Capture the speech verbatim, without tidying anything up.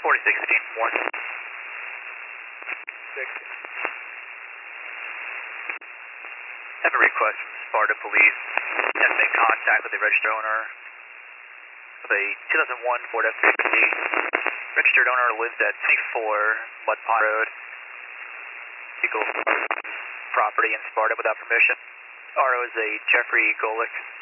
forty sixteen, one. Six. Have a request from Sparta Police. Have made contact with the registered owner of a two thousand one Ford F three fifty. Registered owner lives at twenty-four Mud Pond Road. Vehicle property in Sparta without permission. R O is a Jeffrey Golick.